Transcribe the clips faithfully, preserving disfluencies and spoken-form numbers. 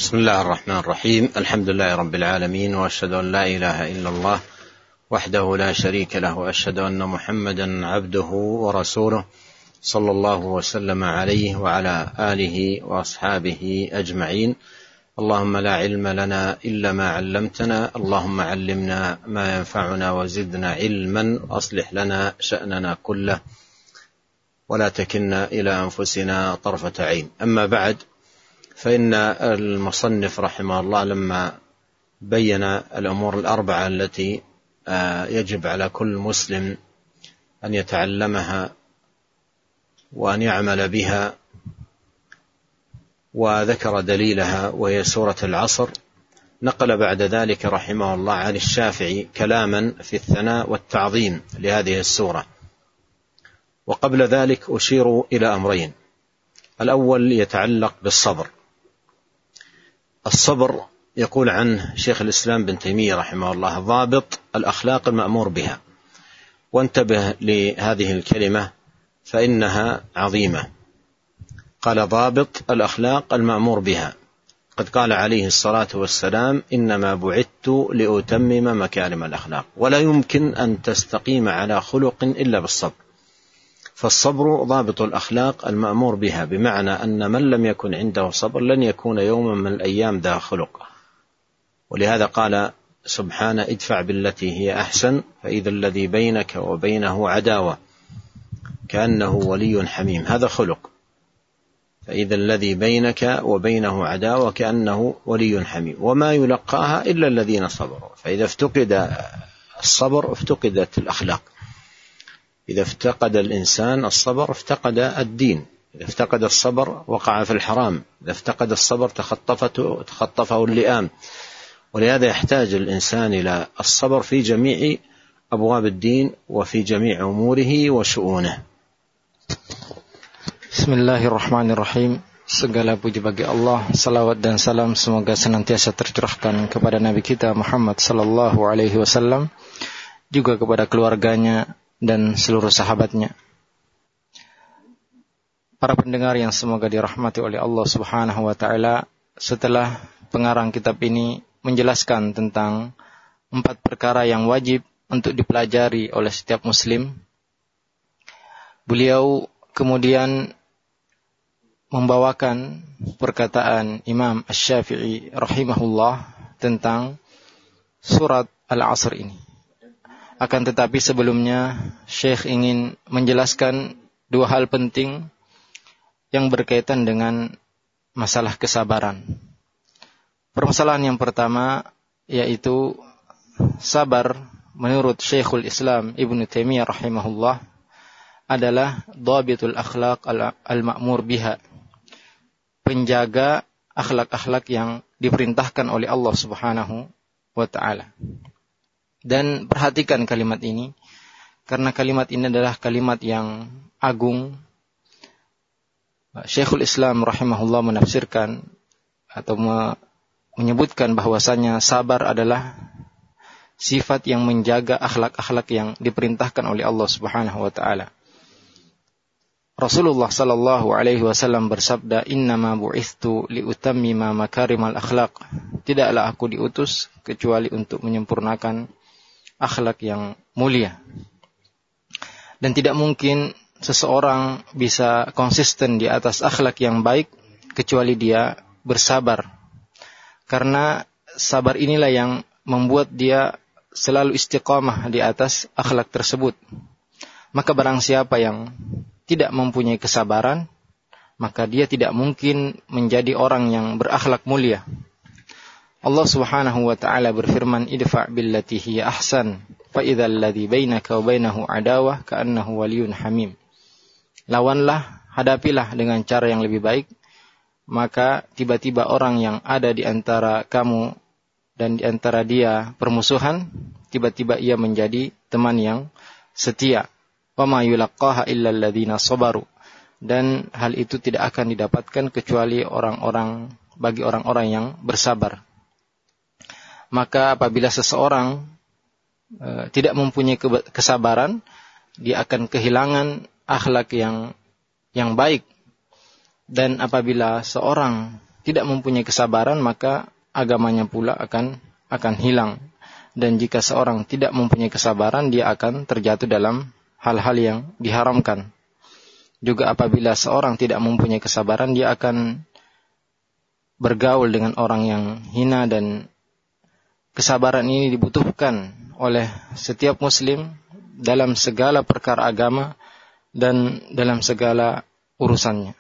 بسم الله الرحمن الرحيم. الحمد لله رب العالمين، وأشهد أن لا إله إلا الله وحده لا شريك له، وأشهد أن محمدا عبده ورسوله صلى الله وسلم عليه وعلى آله وأصحابه أجمعين. اللهم لا علم لنا إلا ما علمتنا، اللهم علمنا ما ينفعنا وزدنا علما، أصلح لنا شأننا كله ولا تكلنا إلى أنفسنا طرفة عين. أما بعد، فإن المصنف رحمه الله لما بين الأمور الأربعة التي يجب على كل مسلم أن يتعلمها وأن يعمل بها، وذكر دليلها وهي سورة العصر، نقل بعد ذلك رحمه الله عن الشافعي كلاما في الثناء والتعظيم لهذه السورة. وقبل ذلك أشير إلى أمرين. الأول يتعلق بالصبر. الصبر يقول عنه شيخ الإسلام بن تيمية رحمه الله ضابط الأخلاق المأمور بها، وانتبه لهذه الكلمة فإنها عظيمة. قال ضابط الأخلاق المأمور بها. قد قال عليه الصلاة والسلام: إنما بعثت لأتمم مكارم الأخلاق. ولا يمكن أن تستقيم على خلق إلا بالصبر، فالصبر ضابط الأخلاق المأمور بها، بمعنى أن من لم يكن عنده صبر لن يكون يوما من الأيام ذا خلق. ولهذا قال سبحانه: ادفع بالتي هي أحسن فإذا الذي بينك وبينه عداوة كأنه ولي حميم. هذا خلق، فإذا الذي بينك وبينه عداوة كأنه ولي حميم، وما يلقاها إلا الذين صبروا. فإذا افتقد الصبر افتقدت الأخلاق. إذا افتقد الإنسان الصبر افتقد الدين. إذا افتقد الصبر وقع في الحرام. إذا افتقد الصبر تخطفته تخطفه اللئام. ولهذا يحتاج الإنسان إلى الصبر في جميع أبواب الدين وفي جميع أموره وشؤونه. Bismillahirrahmanirrahim. Segala puji bagi Allah, salawat dan salam semoga senantiasa tercurahkan kepada Nabi kita Muhammad sallallahu alaihi wasallam, juga kepada keluarganya dan seluruh sahabatnya. Para pendengar yang semoga dirahmati oleh Allah Subhanahu wa taala, setelah pengarang kitab ini menjelaskan tentang empat perkara yang wajib untuk dipelajari oleh setiap muslim, beliau kemudian membawakan perkataan Imam Asy-Syafi'i rahimahullah tentang surat Al-Asr ini. Akan tetapi sebelumnya Syekh ingin menjelaskan dua hal penting yang berkaitan dengan masalah kesabaran. Permasalahan yang pertama yaitu sabar menurut Syekhul Islam Ibnu Taimiyah rahimahullah adalah dhabitul akhlaq al-ma'mur biha, penjaga akhlak-akhlak yang diperintahkan oleh Allah Subhanahu wa taala. Dan perhatikan kalimat ini, karena kalimat ini adalah kalimat yang agung. Syekhul Islam rahimahullah menafsirkan atau menyebutkan bahwasanya sabar adalah sifat yang menjaga akhlak-akhlak yang diperintahkan oleh Allah Subhanahu wa taala. Rasulullah sallallahu alaihi wasallam bersabda, "Innama bu'ithtu liutammima makarimal akhlaq." Tidaklah aku diutus kecuali untuk menyempurnakan akhlak yang mulia. Dan tidak mungkin seseorang bisa konsisten di atas akhlak yang baik kecuali dia bersabar. Karena sabar inilah yang membuat dia selalu istiqamah di atas akhlak tersebut. Maka barang siapa yang tidak mempunyai kesabaran, maka dia tidak mungkin menjadi orang yang berakhlak mulia. Allah Subhanahu wa taala berfirman, "Idfa' billati hiya ahsan, fa idzal ladzi bainaka wa bainahu adawah ka'annahu waliyyun hamim." Lawanlah, hadapilah dengan cara yang lebih baik, maka tiba-tiba orang yang ada di antara kamu dan di antara dia permusuhan, tiba-tiba ia menjadi teman yang setia. Wa ma yulaqqaha illa alladzina sabaru. Dan hal itu tidak akan didapatkan kecuali orang-orang bagi orang-orang yang bersabar. Maka apabila seseorang e, tidak mempunyai kesabaran, dia akan kehilangan akhlak yang yang baik. Dan apabila seorang tidak mempunyai kesabaran, maka agamanya pula akan akan hilang. Dan jika seorang tidak mempunyai kesabaran, dia akan terjatuh dalam hal-hal yang diharamkan. Juga apabila seorang tidak mempunyai kesabaran, dia akan bergaul dengan orang yang hina, dan kesabaran ini dibutuhkan oleh setiap muslim dalam segala perkara agama dan dalam segala urusannya.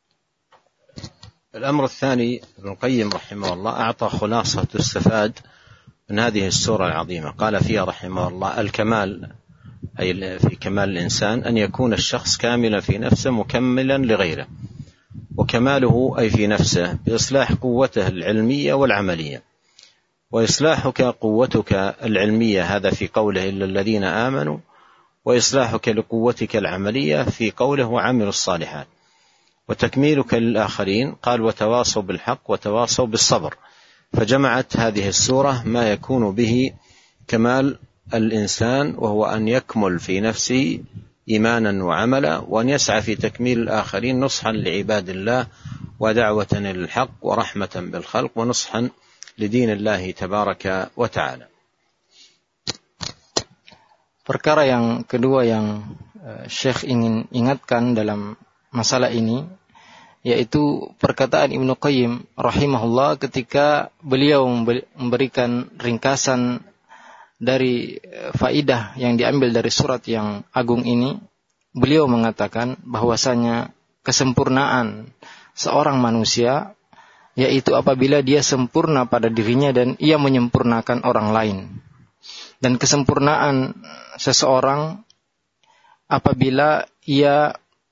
الأمر الثاني ابن القيم رحمه الله أعطى خلاصة تستفاد من هذه السورة العظيمة. قال فيها رحمه الله: الكمال أي في كمال الإنسان أن يكون الشخص كاملا في نفسه مكملا لغيره، وكماله أي في نفسه بإصلاح قوته العلمية والعملية. وإصلاحك قوتك العلمية هذا في قوله إلا الذين آمنوا، وإصلاحك لقوتك العملية في قوله وعملوا الصالحات. وتكميلك للآخرين قال وتواصوا بالحق وتواصوا بالصبر. فجمعت هذه السورة ما يكون به كمال الإنسان، وهو أن يكمل في نفسه إيمانا وعملا، وأن يسعى في تكميل الآخرين نصحا لعباد الله ودعوة للحق ورحمة بالخلق ونصحا لدين الله تبارك وتعالى. Perkara yang kedua yang uh, Syekh ingin ingatkan dalam masalah ini, yaitu perkataan Ibnu Qayyim rahimahullah ketika beliau memberikan ringkasan dari faidah yang diambil dari surat yang agung ini. Beliau mengatakan bahwasanya kesempurnaan seorang manusia yaitu apabila dia sempurna pada dirinya dan ia menyempurnakan orang lain. Dan kesempurnaan seseorang apabila ia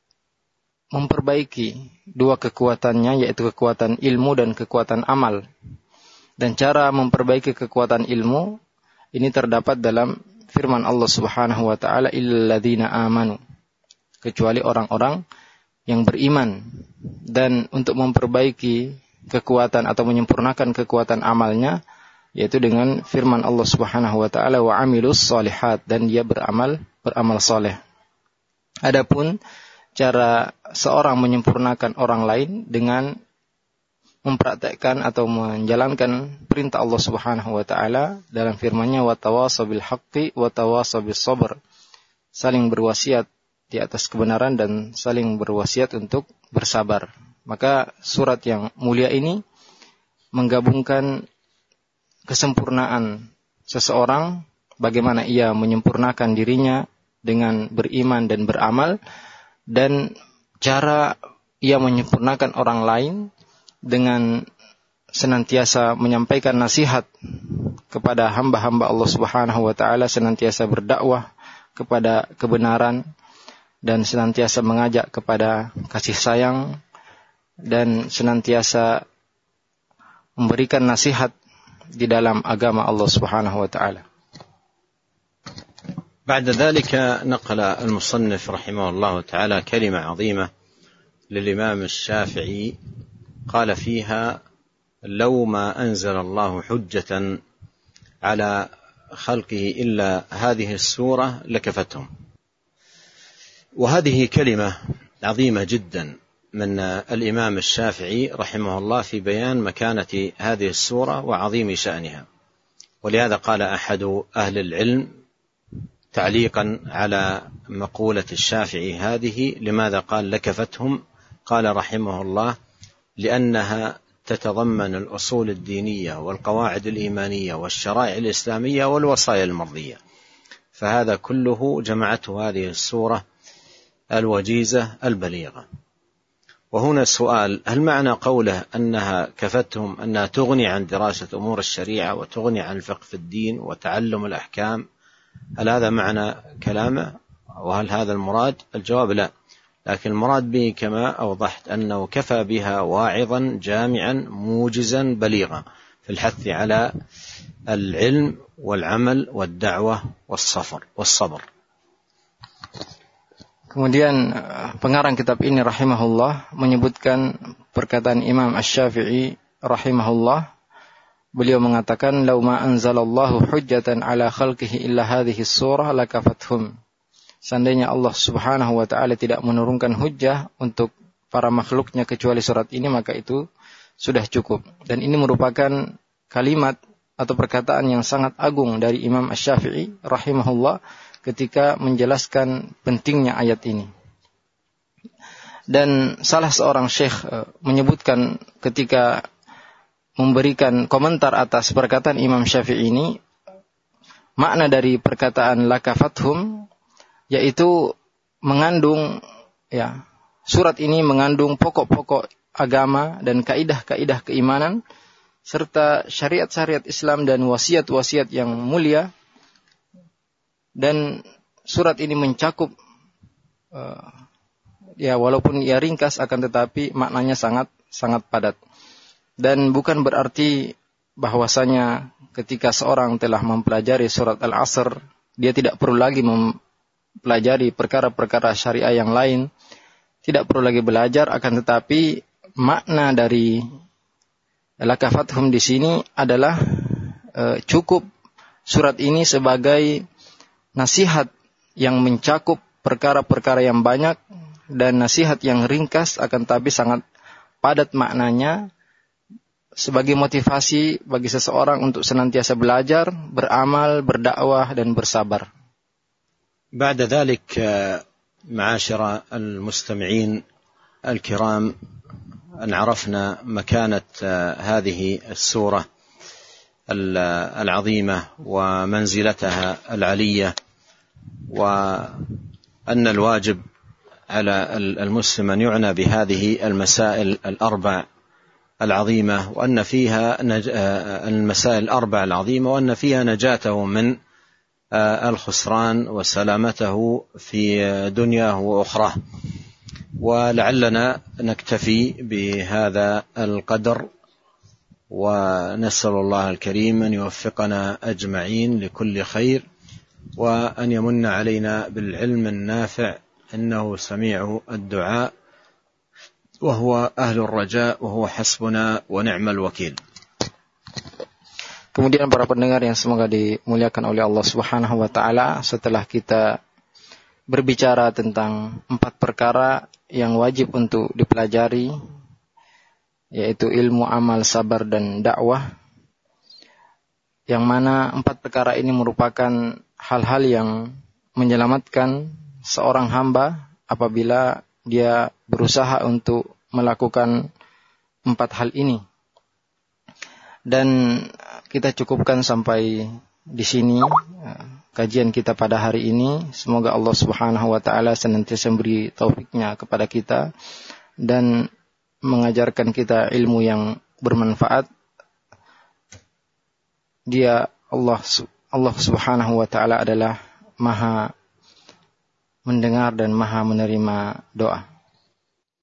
memperbaiki dua kekuatannya, yaitu kekuatan ilmu dan kekuatan amal. Dan cara memperbaiki kekuatan ilmu ini terdapat dalam firman Allah Subhanahu wa taala, illal ladzina amanu, kecuali orang-orang yang beriman. Dan untuk memperbaiki kekuatan atau menyempurnakan kekuatan amalnya, yaitu dengan firman Allah Subhanahu wa taala wa amilus shalihat, dan dia beramal beramal saleh. Adapun cara seorang menyempurnakan orang lain dengan mempraktekkan atau menjalankan perintah Allah Subhanahu wa taala dalam firman-Nya wa tawasaw bil haqqi wa tawasaw bis sabr, saling berwasiat di atas kebenaran dan saling berwasiat untuk bersabar. Maka surat yang mulia ini menggabungkan kesempurnaan seseorang, bagaimana ia menyempurnakan dirinya dengan beriman dan beramal, dan cara ia menyempurnakan orang lain dengan senantiasa menyampaikan nasihat kepada hamba-hamba Allah Subhanahu wa taala, senantiasa berdakwah kepada kebenaran dan senantiasa mengajak kepada kasih sayang dan senantiasa memberikan nasihat di dalam agama Allah Subhanahu wa taala. بعد ذلك نقل المصنف رحمه الله تعالى كلمة عظيمة للإمام الشافعي قال فيها: لو ما أنزل الله حجة على خلقه إلا هذه السورة لكفتهم. وهذه كلمة عظيمة جدا من الإمام الشافعي رحمه الله في بيان مكانة هذه السورة وعظيم شأنها. ولهذا قال أحد أهل العلم تعليقا على مقولة الشافعي هذه: لماذا قال لكفتهم؟ قال رحمه الله: لأنها تتضمن الأصول الدينية والقواعد الإيمانية والشرائع الإسلامية والوصايا المرضية، فهذا كله جمعته هذه السورة الوجيزة البليغة. وهنا السؤال: هل معنى قوله أنها كفتهم أنها تغني عن دراسة أمور الشريعة وتغني عن الفقه في الدين وتعلم الأحكام؟ هل هذا معنى كلامه؟ وهل هذا المراد؟ الجواب لا، لكن المراد به كما أوضحت أنه كفى بها واعظا جامعا موجزا بليغا في الحث على العلم والعمل والدعوة والصبر والصبر. Kemudian pengarang kitab ini rahimahullah menyebutkan perkataan Imam Asy-Syafi'i rahimahullah. Beliau mengatakan, "Lau ma anzalallahu hujjatan ala khalqihi illa hadhihi surah lakafathum." Seandainya Allah Subhanahu wa taala tidak menurunkan hujjah untuk para makhluknya kecuali surat ini, maka itu sudah cukup. Dan ini merupakan kalimat atau perkataan yang sangat agung dari Imam Asy-Syafi'i rahimahullah ketika menjelaskan pentingnya ayat ini. Dan salah seorang syekh uh, menyebutkan ketika memberikan komentar atas perkataan Imam Syafi'i ini, makna dari perkataan lakafathum yaitu mengandung, ya, surat ini mengandung pokok-pokok agama dan kaidah-kaidah keimanan serta syariat-syariat Islam dan wasiat-wasiat yang mulia. Dan surat ini mencakup uh, ya walaupun ia ringkas akan tetapi maknanya sangat sangat padat. Dan bukan berarti bahwasanya ketika seorang telah mempelajari surat Al-Asr, dia tidak perlu lagi mempelajari perkara-perkara syariah yang lain, tidak perlu lagi belajar, akan tetapi makna dari lakafathum di sini adalah e, cukup surat ini sebagai nasihat yang mencakup perkara-perkara yang banyak dan nasihat yang ringkas akan tetapi sangat padat maknanya, sebagai motivasi bagi seseorang untuk senantiasa belajar, beramal, berdakwah dan bersabar. بعد ذلك معاشر المستمعين الكرام أن عرفنا مكانة هذه السورة العظيمة ومنزلتها العلية، وأن الواجب على المسلم أن يعنى بهذه المسائل الأربع العظيمة، وأن فيها المسائل الأربع العظيمة وأن فيها نجاته من الخسران وسلامته في دنياه وأخراه. ولعلنا نكتفي بهذا القدر، ونسأل الله الكريم أن يوفقنا أجمعين لكل خير وأن يمن علينا بالعلم النافع، إنه سميع الدعاء وهو أهل الرجاء وهو حسبنا ونعم الوكيل. Kemudian para pendengar yang semoga dimuliakan oleh Allah Subhanahu wa taala, setelah kita berbicara tentang empat perkara yang wajib untuk dipelajari, yaitu ilmu, amal, sabar dan dakwah, yang mana empat perkara ini merupakan hal-hal yang menyelamatkan seorang hamba apabila dia berusaha untuk melakukan empat hal ini. Dan kita cukupkan sampai di sini kajian kita pada hari ini. Semoga Allah Subhanahu wa taala senantiasa memberi taufiknya kepada kita dan mengajarkan kita ilmu yang bermanfaat. Dia Allah Allah Subhanahu wa taala adalah Maha mendengar dan Maha menerima doa.